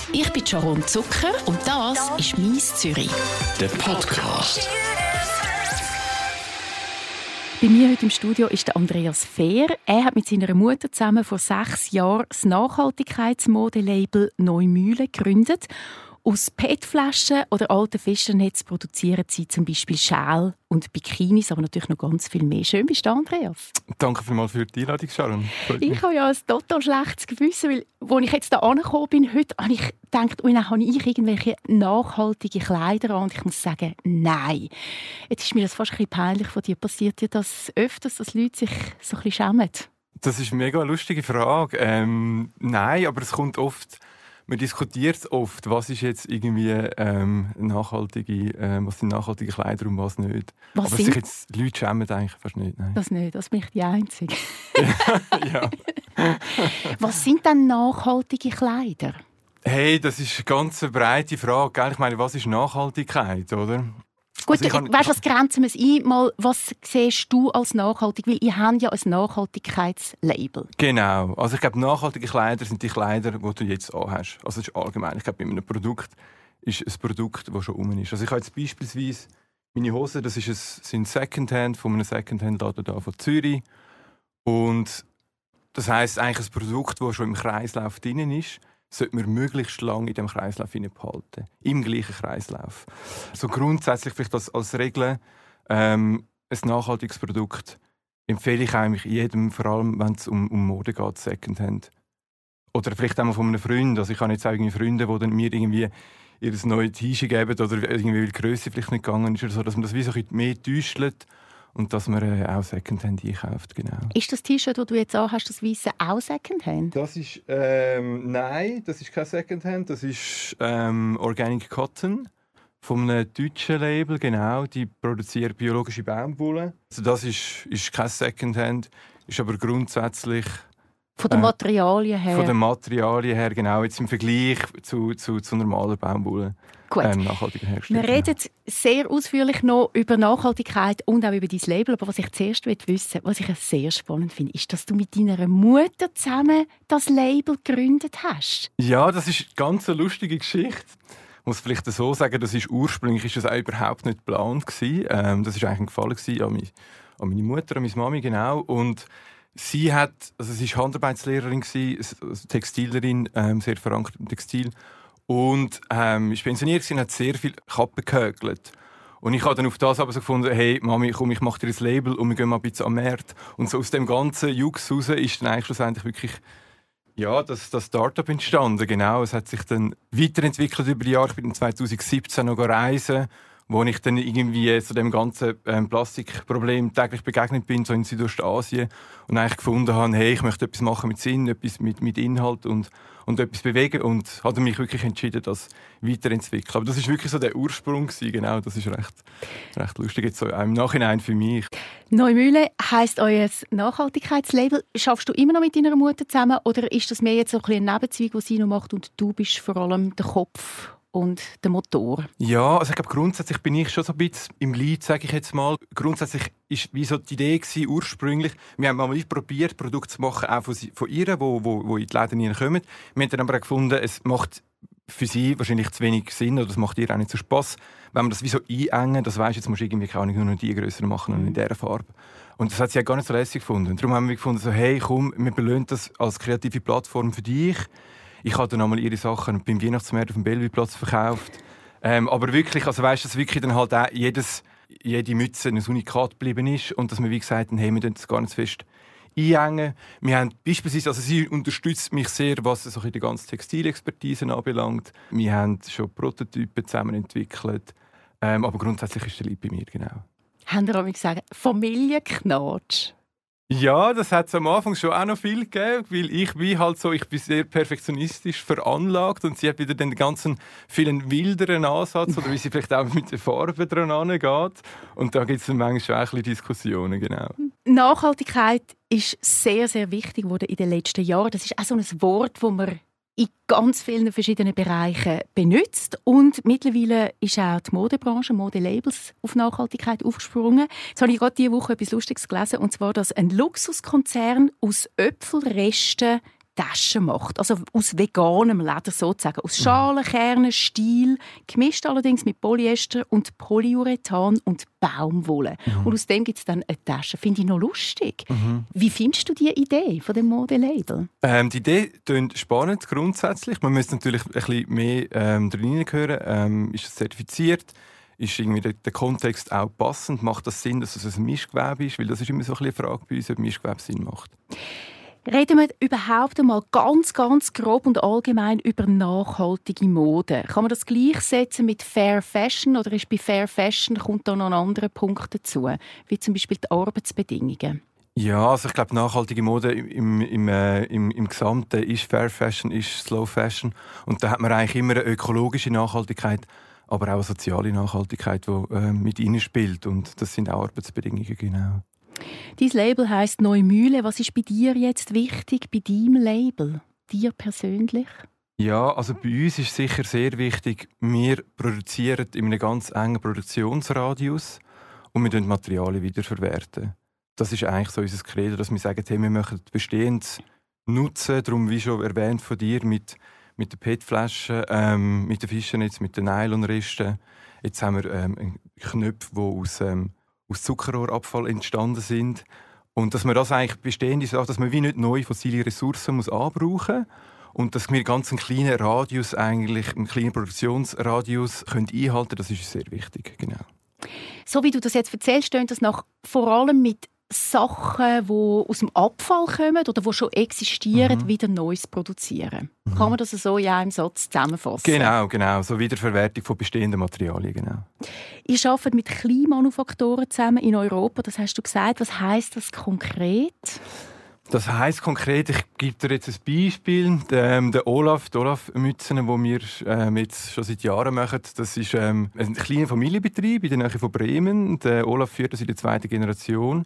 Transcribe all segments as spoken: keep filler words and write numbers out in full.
Ich bin Sharon Zucker und das ist «Mies Zürich». Der Podcast. Bei mir heute im Studio ist der Andreas Fehr. Er hat mit seiner Mutter zusammen vor sechs Jahren das Nachhaltigkeitsmodelabel Neumühle gegründet. Aus P E T-Flaschen oder alten Fischernetz produzieren sie zum Beispiel Schal und Bikinis, aber natürlich noch ganz viel mehr. Schön bist du, Andreas. Danke vielmals für die Einladung, Sharon. Ich habe ja ein total schlechtes Gewissen, weil als ich jetzt hier angekommen bin, heute, habe ich gedacht, oh nein, habe ich irgendwelche nachhaltige Kleider an? Und ich muss sagen, nein. Jetzt ist mir das fast ein bisschen peinlich von dir. Passiert dir das öfters, dass Leute sich so ein bisschen schämen? Das ist eine mega lustige Frage. Ähm, nein, aber es kommt oft... Man diskutiert oft, was ist jetzt irgendwie ähm, nachhaltige, äh, was sind nachhaltige Kleider und was nicht. Was Aber sind? sich jetzt Leute schämen eigentlich fast nicht. Nein. Das nicht, das bin ich die Einzige. Ja. Was sind denn nachhaltige Kleider? Hey, das ist eine ganz breite Frage. Gell? Ich meine, was ist Nachhaltigkeit, oder? Gut, Also kann, weißt, was grenzen wir es ein? Mal, was siehst du als nachhaltig? Weil ihr habt ja ein Nachhaltigkeitslabel. Genau. Also ich glaube, nachhaltige Kleider sind die Kleider, die du jetzt anhast. Also das ist allgemein. Ich glaube, bei einem Produkt ist ein Produkt, das schon rum ist. Also ich habe jetzt beispielsweise meine Hosen, das ist ein, sind Secondhand von einem Secondhand-Laden da von Zürich. Und das heisst eigentlich ein Produkt, das schon im Kreislauf drin ist, sollte man möglichst lange in diesem Kreislauf behalten. Im gleichen Kreislauf. So grundsätzlich vielleicht als, als Regel ähm, ein nachhaltiges Produkt empfehle ich eigentlich jedem, vor allem wenn es um, um Mode geht, Secondhand. Oder vielleicht auch von einem Freund. Also ich habe jetzt auch irgendwie Freunde, die dann mir irgendwie ihr neues T-Shirt geben oder irgendwie, weil die Grösse vielleicht nicht gegangen ist oder so, dass man das wie so ein bisschen mehr täuscht. Und dass man äh, auch Secondhand einkauft, genau. Ist das T-Shirt, das du jetzt anhast, das Weisse, auch Secondhand? Das ist, ähm, nein, das ist kein Secondhand. Das ist ähm, Organic Cotton von einem deutschen Label, genau. Die produzieren biologische Baumwolle. Also das ist, ist kein Secondhand, ist aber grundsätzlich... Von den Materialien her? Von den Materialien her, genau. Jetzt im Vergleich zu, zu, zu normaler Baumwolle. Gut. Ähm, nachhaltiger hergestellt. Wir reden sehr ausführlich noch über Nachhaltigkeit und auch über dein Label. Aber was ich zuerst wissen will, was ich sehr spannend finde, ist, dass du mit deiner Mutter zusammen das Label gegründet hast. Ja, das ist eine ganz lustige Geschichte. Ich muss vielleicht so sagen, das ist ursprünglich ist das auch überhaupt nicht geplant gewesen. Ähm, das war eigentlich ein Gefallen gewesen an, meine, an meine Mutter, an meine Mami, genau. Und sie hat, also sie war Handarbeitslehrerin gewesen, Textilerin, ähm, sehr verankert im Textil. Und ähm, ist pensioniert und hat sehr viel Kappen gehökelt. Und ich habe dann auf das aber so gefunden, hey Mami, komm, ich mache dir ein Label und wir gehen mal ein bisschen am Markt. Und so aus dem ganzen Jux raus ist dann eigentlich schlussendlich wirklich ja, das, das Start-up entstanden. Genau, es hat sich dann weiterentwickelt über die Jahre. Ich bin zwanzig siebzehn noch reisen, wo ich dann irgendwie zu dem ganzen ähm, Plastikproblem täglich begegnet bin, so in Südostasien, und eigentlich gefunden habe, hey, ich möchte etwas machen mit Sinn, etwas mit, mit Inhalt und, und etwas bewegen, und habe mich wirklich entschieden, das weiterzuentwickeln. Aber das ist wirklich so der Ursprung gewesen, genau, das ist recht, recht lustig jetzt so im Nachhinein für mich. Neumühle heisst euer Nachhaltigkeitslabel. Schaffst du immer noch mit deiner Mutter zusammen oder ist das mehr jetzt so ein, ein Nebenzweig, den sie noch macht und du bist vor allem der Kopf und der Motor? Ja, also ich glaube, grundsätzlich bin ich schon so ein bisschen im Lead, sage ich jetzt mal. Grundsätzlich war wie so die Idee gewesen, ursprünglich, wir haben mal probiert, Produkte zu machen, auch von, von ihr, wo, wo, wo in die Läden hineinkommen. Wir haben dann aber auch gefunden, es macht für sie wahrscheinlich zu wenig Sinn oder es macht ihr auch nicht so Spass, wenn man das wie so einengen, das weisst, jetzt musst du irgendwie keine Ahnung, nur noch die grösser machen und in dieser Farbe. Und das hat sie ja gar nicht so lässig gefunden. Und darum haben wir gefunden, so, hey, komm, wir belohnen das als kreative Plattform für dich. Ich habe dann einmal ihre Sachen beim Weihnachtsmarkt auf dem Bellevue-Platz verkauft. Ähm, aber wirklich, also weißt du, dass wirklich dann halt auch jedes, jede Mütze ein Unikat geblieben ist und dass wir wie gesagt haben, hey, wir tun das gar nicht so fest einengen. Wir haben beispielsweise, also sie unterstützt mich sehr, was so die ganze Textilexpertise anbelangt. Wir haben schon Prototypen zusammen entwickelt, ähm, aber grundsätzlich ist der Lieb bei mir, genau. Haben wir auch gesagt, Familienknatsch? Ja, das hat es am Anfang schon auch noch viel gegeben, weil ich bin halt so, ich bin sehr perfektionistisch veranlagt und sie hat wieder den ganzen vielen wilderen Ansatz oder wie sie vielleicht auch mit der Farbe dran angeht. Und da gibt es manchmal schon auch ein bisschen Diskussionen, genau. Nachhaltigkeit ist sehr, sehr wichtig geworden in den letzten Jahren. Das ist auch so ein Wort, das man in ganz vielen verschiedenen Bereichen benutzt. Und mittlerweile ist auch die Modebranche, Modelabels auf Nachhaltigkeit aufgesprungen. Jetzt habe ich gerade diese Woche etwas Lustiges gelesen, und zwar, dass ein Luxuskonzern aus Äpfelresten Taschen macht. Also aus veganem Leder sozusagen. Aus Schalen, Kernen, Stiel, gemischt allerdings mit Polyester und Polyurethan und Baumwolle. Mhm. Und aus dem gibt es dann eine Tasche. Finde ich noch lustig. Mhm. Wie findest du die Idee von dem Modelabel? Ähm, die Idee klingt spannend grundsätzlich. Man müsste natürlich ein bisschen mehr ähm, drin hören. Ähm, ist es zertifiziert? Ist irgendwie der, der Kontext auch passend? Macht das Sinn, dass es ein Mischgewebe ist? Weil das ist immer so ein bisschen eine Frage bei uns, ob Mischgewebe Sinn macht. Reden wir überhaupt einmal ganz, ganz grob und allgemein über nachhaltige Mode. Kann man das gleichsetzen mit Fair Fashion oder ist bei Fair Fashion kommt da noch ein anderer Punkt dazu, wie zum Beispiel die Arbeitsbedingungen? Ja, also ich glaube, nachhaltige Mode im, im, äh, im, im Gesamten ist Fair Fashion, ist Slow Fashion. Und da hat man eigentlich immer eine ökologische Nachhaltigkeit, aber auch eine soziale Nachhaltigkeit, die äh, mit ihnen spielt. Und das sind auch Arbeitsbedingungen, genau. Dein Label heisst Neumühle. Was ist bei dir jetzt wichtig, bei deinem Label? Dir persönlich? Ja, also bei uns ist sicher sehr wichtig, wir produzieren in einem ganz engen Produktionsradius und wir verwerten Materialien wiederverwerten. Das ist eigentlich so unser Credo, dass wir sagen, hey, wir möchten Bestehendes nutzen, darum wie schon erwähnt von dir, mit, mit den P E T-Flaschen, ähm, mit den Fischernetz, mit den Nylonresten. Jetzt haben wir ähm, Knöpfe, die aus... Ähm, aus Zuckerrohrabfall entstanden sind. Und dass man das eigentlich bestehende Sachen, dass man wie nicht neue fossile Ressourcen muss anbrauchen und dass wir ganz einen kleinen Radius, eigentlich einen kleinen Produktionsradius können einhalten, das ist sehr wichtig. Genau. So wie du das jetzt erzählst, klingt das nach vor allem mit Sachen, die aus dem Abfall kommen oder die schon existieren, mhm. wieder Neues produzieren. Mhm. Kann man das so in einem Satz zusammenfassen? Genau, genau. So Wiederverwertung von bestehenden Materialien, genau. Ihr arbeitet mit Kleinmanufaktoren zusammen in Europa, das hast du gesagt. Was heisst das konkret? Das heisst konkret, ich gebe dir jetzt ein Beispiel. Der, der Olaf, die Olaf-Mützen, die wir ähm, jetzt schon seit Jahren machen, das ist ähm, ein kleiner Familienbetrieb in der Nähe von Bremen. Der Olaf führt das in der zweiten Generation.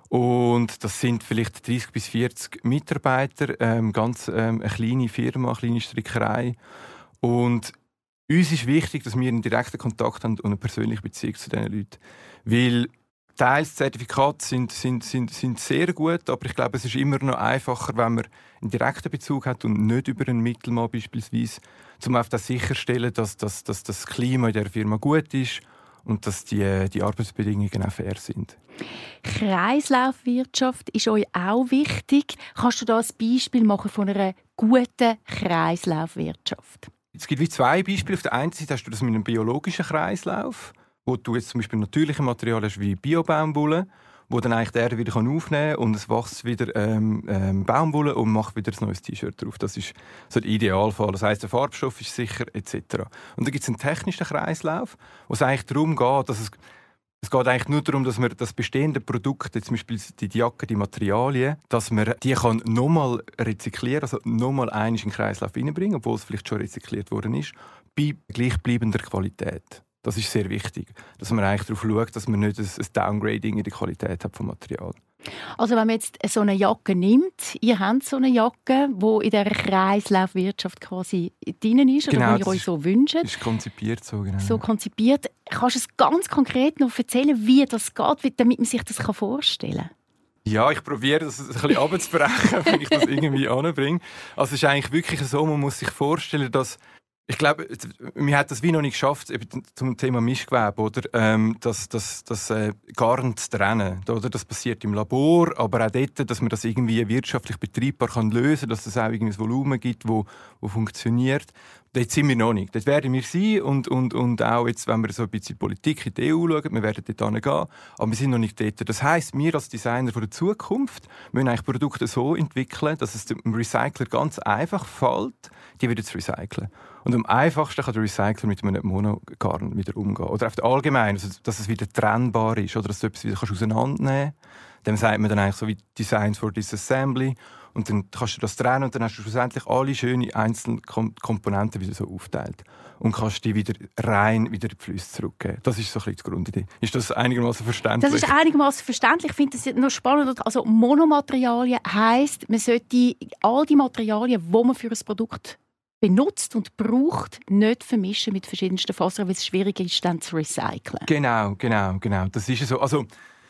Und das sind vielleicht dreißig bis vierzig Mitarbeiter, ähm, ganz ähm, eine kleine Firma, eine kleine Strickerei. Und uns ist wichtig, dass wir einen direkten Kontakt haben und eine persönliche Beziehung zu diesen Leuten. Weil teils Zertifikate sind, sind, sind, sind sehr gut, aber ich glaube, es ist immer noch einfacher, wenn man einen direkten Bezug hat und nicht über einen Mittelmann beispielsweise, um auf das sicherstellen, dass, dass, dass das Klima in der Firma gut ist und dass die, die Arbeitsbedingungen auch fair sind. Kreislaufwirtschaft ist euch auch wichtig. Kannst du da ein Beispiel machen von einer guten Kreislaufwirtschaft? Es gibt wie zwei Beispiele. Auf der einen Seite hast du das mit einem biologischen Kreislauf, wo du jetzt zum Beispiel natürliche Materialien hast wie Bio-Baumwolle, wo dann eigentlich die Erde wieder aufnehmen kann und es wächst wieder ähm, ähm, Baumwolle und macht wieder ein neues T-Shirt drauf. Das ist so der Idealfall. Das heisst, der Farbstoff ist sicher et cetera. Und dann gibt es einen technischen Kreislauf, wo es eigentlich darum geht, dass es Es geht eigentlich nur darum, dass man das bestehende Produkt, zum Beispiel die Jacke, die Materialien, dass man die kann nochmal rezyklieren, also nochmal einmal in den Kreislauf reinbringen, obwohl es vielleicht schon rezykliert worden ist, bei gleichbleibender Qualität. Das ist sehr wichtig, dass man eigentlich darauf schaut, dass man nicht ein Downgrading in der Qualität hat vom Material. Also wenn man jetzt so eine Jacke nimmt, ihr habt so eine Jacke, die in dieser Kreislaufwirtschaft quasi drin ist, oder genau, die ihr euch so wünscht. Ist konzipiert so, genau. So konzipiert. Kannst du es ganz konkret noch erzählen, wie das geht, damit man sich das vorstellen kann? Ja, ich probiere das ein bisschen runterzubrechen, wenn ich das irgendwie anbringe. Also es ist eigentlich wirklich so, man muss sich vorstellen, dass ich glaube, wir haben das wie noch nicht geschafft, eben zum Thema Mischgewebe, oder? Ähm, das das, das äh, Garn zu trennen. Oder? Das passiert im Labor, aber auch dort, dass man das irgendwie wirtschaftlich betriebbar kann lösen kann, dass es auch irgendwie ein Volumen gibt, wo, wo funktioniert. Dort sind wir noch nicht. Dort werden wir sein und, und, und auch jetzt, wenn wir so ein bisschen Politik in die E U schauen, wir werden dort hingehen, aber wir sind noch nicht dort. Das heisst, wir als Designer von der Zukunft müssen eigentlich Produkte so entwickeln, dass es dem Recycler ganz einfach fällt, die wieder zu recyceln. Und am einfachsten kann der Recycler mit einem Monogarn wieder umgehen. Oder auf der allgemein, also, dass es wieder trennbar ist oder dass du etwas wieder auseinandernehmen kannst. Dem sagt man dann eigentlich so wie Designs for Disassembly. Und dann kannst du das trennen und dann hast du schlussendlich alle schönen einzelnen Komponenten wieder so aufteilt. Und kannst die wieder rein wieder in die Flüsse zurückgeben. Das ist so ein bisschen die Grundidee. Ist das einigermaßen verständlich? Das ist einigermaßen verständlich. Ich finde das noch spannend. Also Monomaterialien heisst, man sollte all die Materialien, die man für ein Produkt benutzt und braucht, nicht vermischen mit verschiedensten Fasern, weil es schwierig ist, dann zu recyceln. Genau, genau, genau. Das ist so. Also,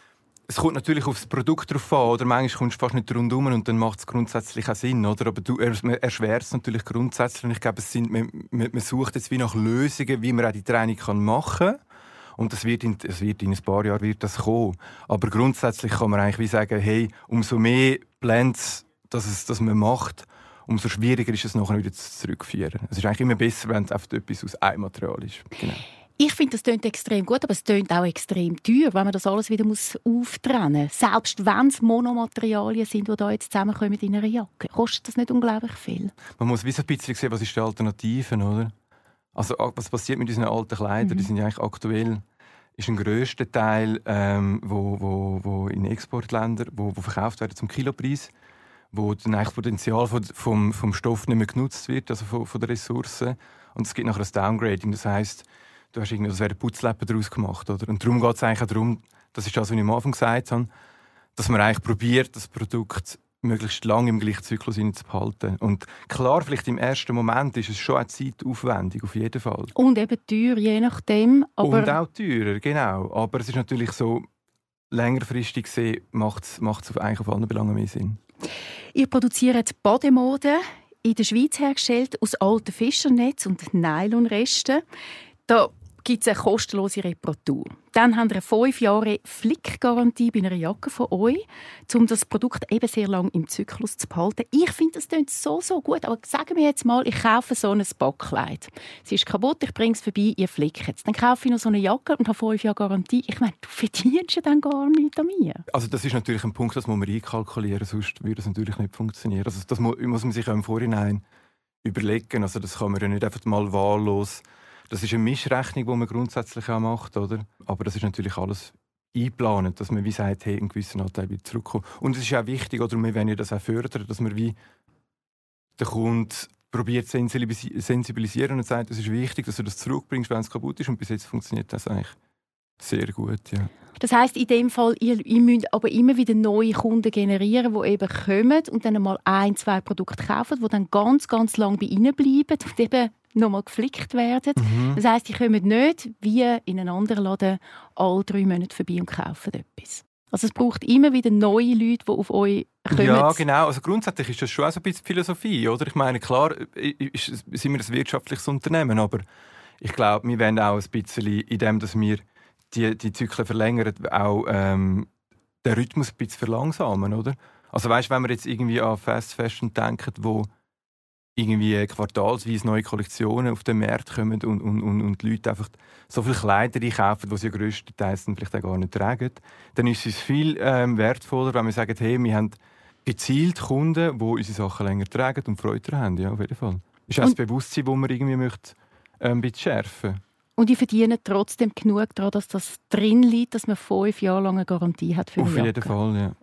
es kommt natürlich aufs Produkt drauf an, oder manchmal kommst du fast nicht rundum und dann macht es grundsätzlich auch Sinn, oder? Aber du erschwerst es natürlich grundsätzlich. Und ich glaube, es sind, man, man sucht jetzt wie nach Lösungen, wie man auch die Training machen kann. Und das wird in, das wird in ein paar Jahren wird das kommen. Aber grundsätzlich kann man eigentlich wie sagen, hey, umso mehr Blends, dass, es, dass man macht, umso schwieriger ist es nachher wieder zurückzuführen. Es ist eigentlich immer besser, wenn es einfach etwas aus einem Material ist. Genau. Ich finde, das klingt extrem gut, aber es klingt auch extrem teuer, wenn man das alles wieder muss auftrennen muss. Selbst wenn es Monomaterialien sind, die da jetzt zusammenkommen in einer Jacke. Kostet das nicht unglaublich viel? Man muss wie so ein bisschen sehen, was ist die Alternative, oder? Also, was passiert mit unseren alten Kleidern? Mhm. Die sind ja eigentlich aktuell, ist ein grösster Teil, ähm, wo, wo, wo in Exportländern, wo, wo verkauft werden zum Kilopreis, wo dann eigentlich das Potenzial vom, vom, vom Stoff nicht mehr genutzt wird, also von, von den Ressourcen. Und es gibt nachher ein Downgrading, das heisst, du hast irgendwie, das wäre Putzlappen daraus gemacht, oder? Und darum geht es eigentlich auch darum, das ist das, was ich am Anfang gesagt habe, dass man eigentlich probiert, das Produkt möglichst lange im gleichen Zyklus zu behalten. Und klar, vielleicht im ersten Moment ist es schon eine zeitaufwendig, auf jeden Fall. Und eben teuer, je nachdem. Aber Und auch teurer, genau. Aber es ist natürlich so, längerfristig gesehen macht es eigentlich auf allen Belangen mehr Sinn. Ihr produziert Bademode, in der Schweiz hergestellt, aus alten Fischernetz und Nylonresten. Da gibt es eine kostenlose Reparatur. Dann haben wir eine fünf Jahre Flickgarantie bei einer Jacke von euch, um das Produkt eben sehr lange im Zyklus zu behalten. Ich finde, das klingt so, so gut. Aber sagen wir jetzt mal, ich kaufe so ein Backkleid. Es ist kaputt, ich bringe es vorbei, ihr flickt es. Dann kaufe ich noch so eine Jacke und habe fünf Jahre Garantie. Ich meine, du verdienst ja dann gar nichts an mir. Also das ist natürlich ein Punkt, das muss man einkalkulieren, sonst würde es natürlich nicht funktionieren. Also das muss man sich auch im Vorhinein überlegen. Also das kann man ja nicht einfach mal wahllos. Das ist eine Mischrechnung, die man grundsätzlich auch macht, oder? Aber das ist natürlich alles eingeplant, dass man wie sagt, hey, einen gewissen Anteil wieder zurückkommt. Und es ist auch wichtig, oder wir wollen ja das auch fördern, dass man wie den Kunden probiert zu sensibilisieren und sagt, es ist wichtig, dass du das zurückbringst, wenn es kaputt ist. Und bis jetzt funktioniert das eigentlich sehr gut, ja. Das heisst, in dem Fall, ihr, ihr müsst aber immer wieder neue Kunden generieren, die eben kommen und dann mal ein, zwei Produkte kaufen, die dann ganz, ganz lange bei ihnen bleiben und eben nochmal geflickt werden. Mhm. Das heisst, die kommen nicht wie in einen anderen Laden alle drei Monate vorbei und kaufen etwas. Also es braucht immer wieder neue Leute, die auf euch kommen. Ja, genau. Also grundsätzlich ist das schon auch so ein bisschen Philosophie, oder? Ich meine, klar ist, sind wir ein wirtschaftliches Unternehmen, aber ich glaube, wir wollen auch ein bisschen, indem dass wir die, die Zyklen verlängern, auch ähm, den Rhythmus ein bisschen verlangsamen, oder? Also weißt, wenn wir jetzt irgendwie an Fast Fashion denken, wo irgendwie quartalsweise neue Kollektionen auf den Markt kommen und, und, und, und die Leute einfach so viele Kleider einkaufen, die sie ja grösstenteils vielleicht auch gar nicht tragen, dann ist es viel ähm, wertvoller, wenn wir sagen, hey, wir haben gezielt Kunden, die unsere Sachen länger tragen und Freude daran haben. Ja, auf jeden Fall. Das ist auch das Bewusstsein, das man irgendwie möchte, ähm, ein bisschen schärfen. Und die verdienen trotzdem genug daran, dass das drin liegt, dass man fünf Jahre lang eine Garantie hat für eine Jacke. Auf jeden Fall, ja.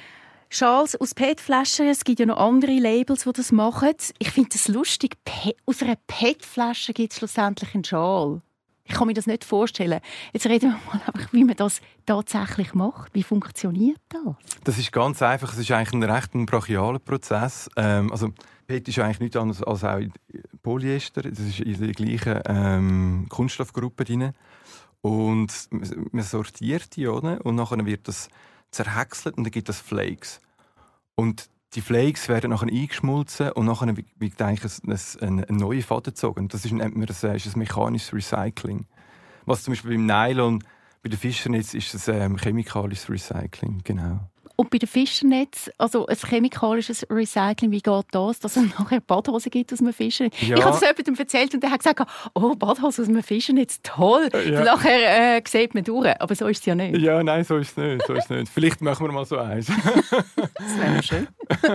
Schals aus P E T-Flaschen, es gibt ja noch andere Labels, die das machen. Ich finde das lustig. Aus einer P E T-Flasche gibt es schlussendlich einen Schal. Ich kann mir das nicht vorstellen. Jetzt reden wir mal einfach, wie man das tatsächlich macht. Wie funktioniert das? Das ist ganz einfach. Es ist eigentlich ein recht brachialer Prozess. Ähm, also P E T ist eigentlich nichts anderes als auch Polyester. Das ist in der gleichen ähm, Kunststoffgruppe drin. Und man sortiert die, oder? Und nachher wird das zerhäckselt und dann gibt es Flakes. Und die Flakes werden nachher eingeschmolzen und nachher wird eigentlich ein, ein, ein neuer Faden gezogen. Das ist, nennt man das, ist ein mechanisches Recycling. Was zum Beispiel beim Nylon, bei den Fischernetz ist es ähm, chemikalisches Recycling, genau. Und bei den Fischernetz, also ein chemikalisches Recycling, wie geht das, dass es nachher Badhosen gibt aus einem Fischernetz? Ja. Ich habe es jemandem erzählt und der hat gesagt, oh, Badhose aus einem Fischernetz, toll. Ja. Nachher äh, sieht man durch, aber so ist es ja nicht. Ja, nein, so ist es nicht. So ist es nicht. Vielleicht machen wir mal so eins. Das wäre schön.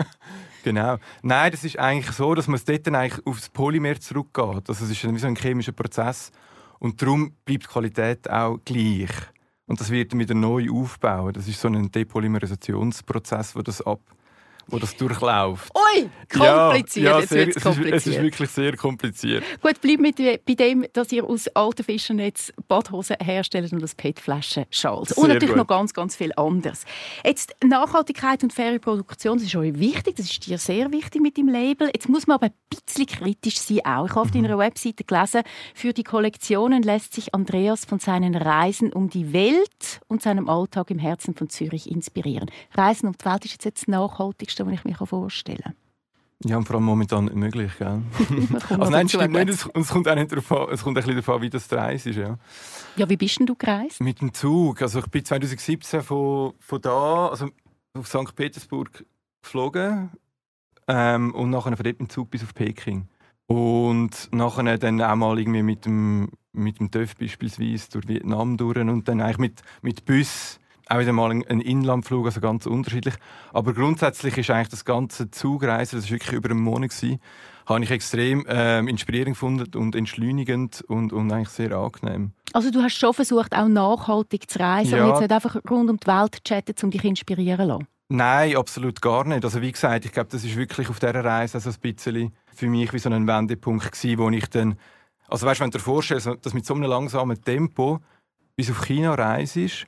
Genau. Nein, das ist eigentlich so, dass man dort dann eigentlich auf das Polymer zurückgeht. Also es ist wie so ein chemischer Prozess und darum bleibt die Qualität auch gleich. Und das wird dann wieder neu aufbauen. Das ist so ein Depolymerisationsprozess, wo das ab, wo das durchläuft. Ui, kompliziert. Ja, ja, Jetzt sehr, wird's es, kompliziert. ist, es ist wirklich sehr kompliziert. Gut, bleib mit bei dem, dass ihr aus alten Fischernetz Badhosen herstellt und aus P E T-Flaschen Schals. Und natürlich gut. Noch ganz, ganz viel anderes. Jetzt Nachhaltigkeit und faire Produktion, das ist euch wichtig, das ist dir sehr wichtig mit dem Label. Jetzt muss man aber ein bisschen kritisch sein auch. Ich habe auf mhm. deiner Webseite gelesen, für die Kollektionen lässt sich Andreas von seinen Reisen um die Welt und seinem Alltag im Herzen von Zürich inspirieren. Reisen um die Welt ist jetzt das Nachhaltigste, was ich mir vorstellen kann. Ja, und vor allem momentan nicht möglich, gell? Also nein, stimmt nicht. Es, es kommt auch nicht darauf an, es kommt ein bisschen darauf an, wie das die Reise ist, ja. Ja, wie bist denn du gereist? Mit dem Zug. Also ich bin zwanzig siebzehn von, von da, also auf Sankt Petersburg geflogen ähm, und nachher von dort mit dem Zug bis auf Peking. Und nachher dann auch mal irgendwie mit dem, mit dem T Ö F beispielsweise durch Vietnam durch und dann eigentlich mit, mit Bus auch wieder mal ein Inlandflug, also ganz unterschiedlich. Aber grundsätzlich ist eigentlich das ganze Zugreisen, das war wirklich über einen Monat, gewesen, habe ich extrem ähm, inspirierend gefunden und entschleunigend und, und eigentlich sehr angenehm. Also du hast schon versucht, auch nachhaltig zu reisen ja. und jetzt nicht einfach rund um die Welt zu chatten, um dich inspirieren zu lassen? Nein, absolut gar nicht. Also wie gesagt, ich glaube, das ist wirklich auf dieser Reise also ein bisschen für mich wie so ein Wendepunkt gewesen, wo ich dann, also weißt, wenn du dir vorstellst, dass mit so einem langsamen Tempo bis auf China reist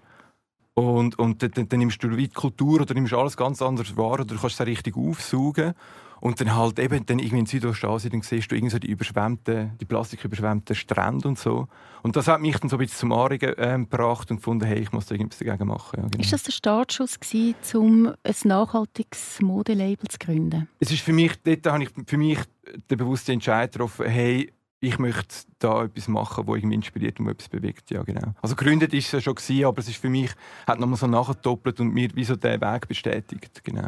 und, und dann, dann nimmst du die Kultur oder nimmst alles ganz anders wahr oder du kannst es richtig aufsaugen und dann halt eben dann irgendwie in Südostasien, dann siehst du irgendwie so die überschwemmten, die plastiküberschwemmten Strände und so. Und das hat mich dann so ein bisschen zum Anregen äh, gebracht und gefunden, hey, ich muss da irgendwas dagegen machen. Ja, genau. Ist das der Startschuss gewesen, um ein nachhaltiges Modelabel zu gründen? Es ist für mich, dort habe ich für mich den bewussten Entscheid getroffen, hey, ich möchte da etwas machen, das irgendwie inspiriert und etwas bewegt. Ja, genau. Also gegründet ist es ja schon gewesen, aber es ist für mich, hat nochmal so nachgedoppelt und mir wie so den Weg bestätigt. Genau.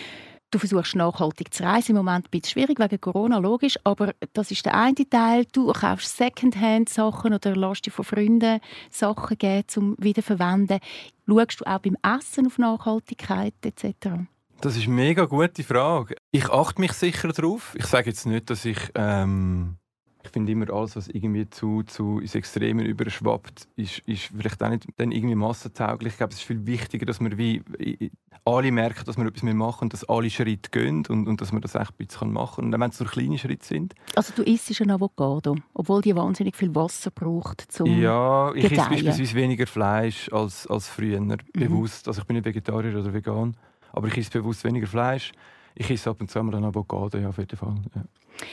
Du versuchst nachhaltig zu reisen. Im Moment ein bisschen schwierig wegen Corona, logisch. Aber das ist der eine Teil. Du kaufst Secondhand-Sachen oder lässt dir von Freunden Sachen geben, um wiederverwenden. Schaust du auch beim Essen auf Nachhaltigkeit et cetera? Das ist eine mega gute Frage. Ich achte mich sicher darauf. Ich sage jetzt nicht, dass ich... Ähm Ich finde immer, alles, was irgendwie zu, zu ins Extreme überschwappt, ist, ist vielleicht auch nicht dann irgendwie massentauglich. Ich glaube, es ist viel wichtiger, dass wir wie alle merken, dass wir etwas mehr machen und dass alle Schritte gehen und, und dass man das echt ein bisschen machen kann. Und wenn es nur kleine Schritte sind. Also du isst ein Avocado, obwohl die wahnsinnig viel Wasser braucht zum Ja, ich Gedeihen. esse beispielsweise weniger Fleisch als, als früher, mhm. bewusst. Also ich bin nicht Vegetarier oder vegan, aber ich esse bewusst weniger Fleisch. Ich esse ab und zu mal ein Avocado, ja, auf jeden Fall. Ja.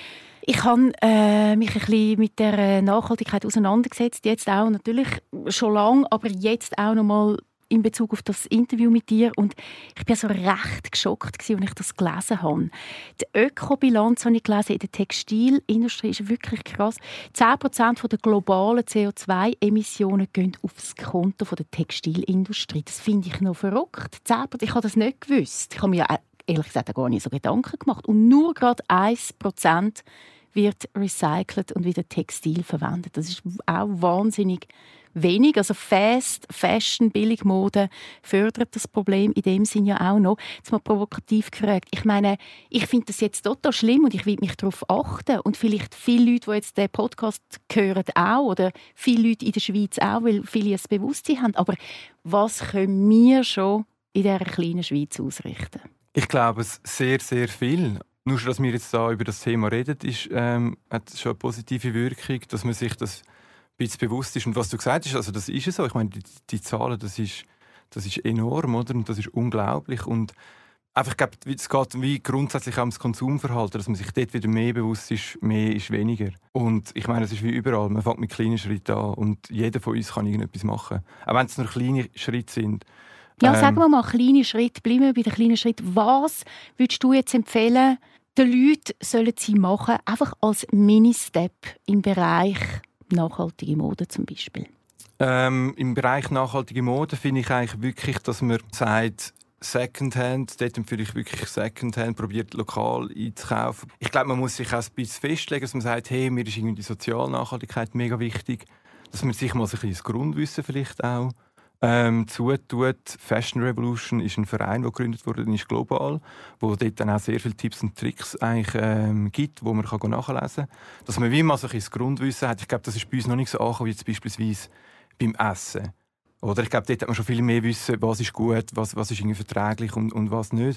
Ich habe äh, mich ein bisschen mit der Nachhaltigkeit auseinandergesetzt, jetzt auch natürlich schon lange, aber jetzt auch noch mal in Bezug auf das Interview mit dir. Und ich war so recht geschockt, als ich das gelesen habe. Die Ökobilanz, die ich gelesen in der Textilindustrie, ist wirklich krass. zehn Prozent der globalen C O zwei Emissionen gehen aufs Konto der Textilindustrie. Das finde ich noch verrückt. zehn Prozent, ich habe das nicht gewusst. Ich habe mir ehrlich gesagt gar nicht so Gedanken gemacht. Und nur gerade ein Prozent wird recycelt und wieder Textil verwendet. Das ist auch wahnsinnig wenig. Also Fast Fashion, Billigmode fördert das Problem in dem Sinn ja auch noch. Jetzt mal provokativ gefragt. Ich meine, ich finde das jetzt total schlimm und ich will mich darauf achten. Und vielleicht viele Leute, die jetzt den Podcast hören, auch. Oder viele Leute in der Schweiz auch, weil viele ein Bewusstsein haben. Aber was können wir schon in dieser kleinen Schweiz ausrichten? Ich glaube, es sehr, sehr viel. Nur schon, dass wir jetzt da über das Thema reden, ist, ähm, hat schon eine positive Wirkung, dass man sich das ein bisschen bewusst ist. Und was du gesagt hast, also das ist es so. Ich meine, die, die Zahlen, das ist, das ist enorm, oder? Und das ist unglaublich. Und einfach, ich glaube, es geht wie grundsätzlich auch ums Konsumverhalten, dass man sich dort wieder mehr bewusst ist, mehr ist weniger. Und ich meine, es ist wie überall. Man fängt mit kleinen Schritten an und jeder von uns kann irgendetwas machen. Auch wenn es nur kleine Schritte sind. Ja, ähm, sagen wir mal, kleine Schritte. Bleiben wir bei den kleinen Schritten. Was würdest du jetzt empfehlen, den Leuten sollen sie machen, einfach als Mini-Step im Bereich nachhaltige Mode zum Beispiel? Ähm, Im Bereich nachhaltige Mode finde ich eigentlich wirklich, dass man sagt, Secondhand, dort empfehle ich wirklich Secondhand, probiert lokal einzukaufen. Ich glaube, man muss sich auch ein bisschen festlegen, dass man sagt, hey, mir ist irgendwie die soziale Nachhaltigkeit mega wichtig, dass man sich mal so ein bisschen das Grundwissen vielleicht auch Ähm, zutut. Fashion Revolution ist ein Verein, der gegründet wurde, ist global, wo dort dann auch sehr viele Tipps und Tricks eigentlich, ähm, gibt, wo man kann nachlesen kann. Dass man wie mal so ein das Grundwissen hat. Ich glaube, das ist bei uns noch nicht so angekommen wie jetzt beispielsweise beim Essen. Oder ich glaube, dort hat man schon viel mehr Wissen, was ist gut, was, was ist irgendwie verträglich und, und was nicht.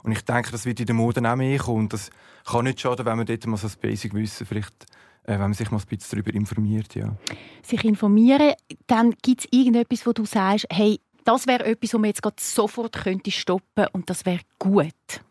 Und ich denke, das wird in der Mode auch mehr kommen. Und das kann nicht schaden, wenn man dort mal so das Basic-Wissen vielleicht, äh, wenn man sich mal ein bisschen darüber informiert. Ja. Sich informieren, dann gibt es irgendetwas, wo du sagst, hey, das wäre etwas, was man jetzt gerade sofort könnte stoppen und das wäre gut.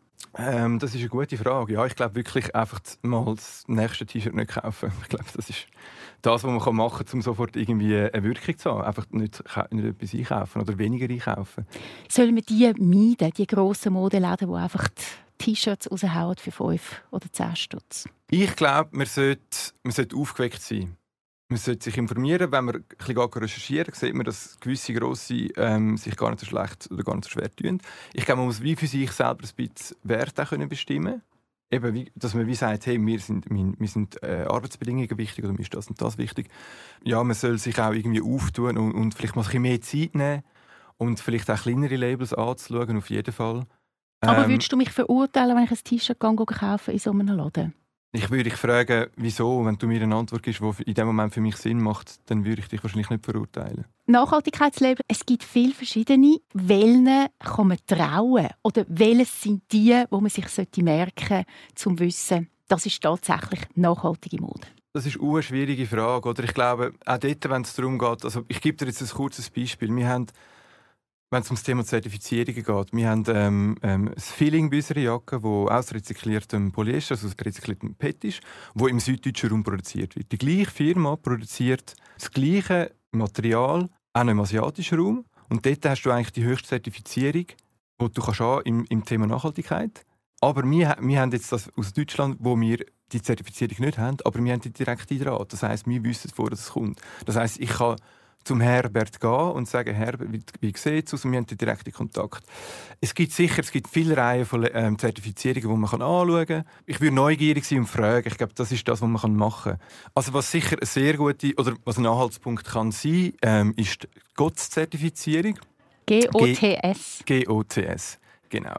Ähm, das ist eine gute Frage. Ja, ich glaube wirklich einfach mal das nächste T-Shirt nicht kaufen. Ich glaube, das ist das, was man machen kann, um sofort irgendwie eine Wirkung zu haben. Einfach nicht, nicht etwas einkaufen oder weniger einkaufen. Sollen wir die meiden, die grossen Modeläden, die einfach die T-Shirts raushauen für fünf oder zehn Stutz? Ich glaube, man sollte, man sollte aufgeweckt sein. Man sollte sich informieren. Wenn man ein bisschen recherchieren, sieht man, dass gewisse Grosse ähm, sich gar nicht so schlecht oder gar nicht so schwer tun. Ich glaube, man muss wie für sich selber ein bisschen Wert auch können bestimmen. Eben, wie, dass man wie sagt, hey, mir sind, mir, mir sind äh, Arbeitsbedingungen wichtig oder mir ist das und das wichtig. Ja, man soll sich auch irgendwie auftun und, und vielleicht mal ein bisschen mehr Zeit nehmen und vielleicht auch kleinere Labels anzuschauen, auf jeden Fall. Ähm, Aber würdest du mich verurteilen, wenn ich ein T-Shirt kaufe in so einem Laden? Ich würde dich fragen, wieso, wenn du mir eine Antwort gibst, die in dem Moment für mich Sinn macht, dann würde ich dich wahrscheinlich nicht verurteilen. Nachhaltigkeitsleben, es gibt viele verschiedene. Welchen kann man trauen? Oder welches sind die, wo man sich merken sollte, um zu wissen, das ist tatsächlich nachhaltige Mode? Das ist eine schwierige Frage. Oder ich glaube, auch dort, wenn es darum geht, also ich gebe dir jetzt ein kurzes Beispiel. Wir haben, wenn es um das Thema Zertifizierungen geht, wir haben ähm, ähm, ein Feeling bei unserer Jacke, das aus rezykliertem Polyester, also aus rezykliertem P E T ist, das im süddeutschen Raum produziert wird. Die gleiche Firma produziert das gleiche Material auch im asiatischen Raum. Und dort hast du eigentlich die höchste Zertifizierung, die du kannst haben im, im Thema Nachhaltigkeit. Aber wir, wir haben jetzt das aus Deutschland, wo wir die Zertifizierung nicht haben, aber wir haben die direkte Draht. Das heisst, wir wissen, vor dass es kommt. Das heisst, ich kann zum Herbert gehen und sagen, Herbert, wie, wie sieht es aus? Und wir haben den direkten Kontakt. Es gibt sicher es gibt viele Reihen von ähm, Zertifizierungen, die man anschauen kann. Ich würde neugierig sein und fragen. Ich glaube, das ist das, was man machen kann. Also was sicher eine sehr gute, oder was ein Anhaltspunkt kann sein, ähm, ist die G O T S-Zertifizierung. G O T S. G O T S, genau.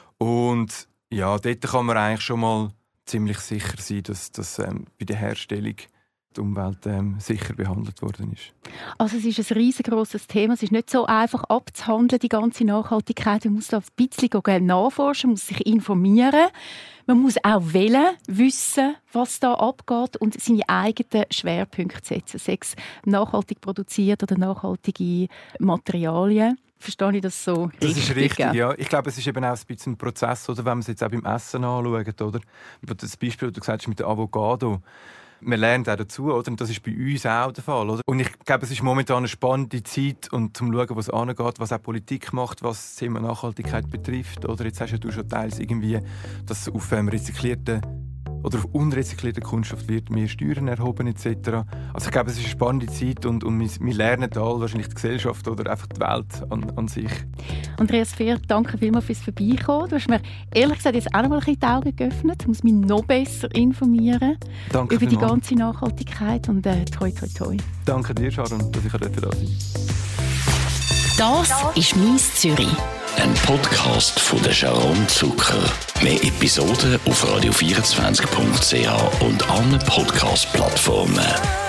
Und ja, dort kann man eigentlich schon mal ziemlich sicher sein, dass, dass ähm, bei der Herstellung die Umwelt ähm, sicher behandelt worden ist. Also es ist ein riesengroßes Thema. Es ist nicht so einfach abzuhandeln, die ganze Nachhaltigkeit. Man muss da ein bisschen nachforschen, man muss sich informieren. Man muss auch wollen, wissen, was da abgeht und seine eigenen Schwerpunkte setzen. Sei es nachhaltig produziert oder nachhaltige Materialien. Verstehe ich das so richtig? Das ist richtig, ja. Ich glaube, es ist eben auch ein bisschen ein Prozess, oder, wenn man es jetzt auch beim Essen anschaut. Oder? Das Beispiel, das du gesagt hast mit dem Avocado. Man lernt auch dazu, oder? Und das ist bei uns auch der Fall. Oder? Und ich glaube, es ist momentan eine spannende Zeit, und zum schauen, was angeht, was auch Politik macht, was das Thema Nachhaltigkeit betrifft. Oder jetzt hast ja du schon teils irgendwie, dass auf ähm, rezyklierten oder auf unrezyklierter Kunststoff wird mehr Steuern erhoben et cetera. Also ich glaube, es ist eine spannende Zeit, und, und wir, wir lernen alle wahrscheinlich die Gesellschaft oder einfach die Welt an, an sich. Andreas Fehr, danke vielmals fürs Vorbeikommen. Du hast mir ehrlich gesagt jetzt auch noch mal ein bisschen die Augen geöffnet. Ich muss mich noch besser informieren danke über die vielmals. ganze Nachhaltigkeit, und äh, toi toi toi. Danke dir, Sharon, dass ich da sein durfte. Das ist «Mies Zürich». Ein Podcast von der Sharon Zucker. Mehr Episoden auf radio vierundzwanzig punkt c h und allen Podcast-Plattformen.